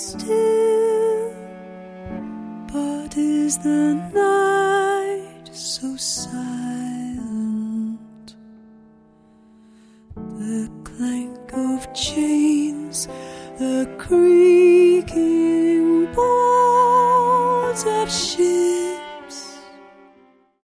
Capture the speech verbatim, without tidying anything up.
still, but is the night so silent? The clank of chains, the creak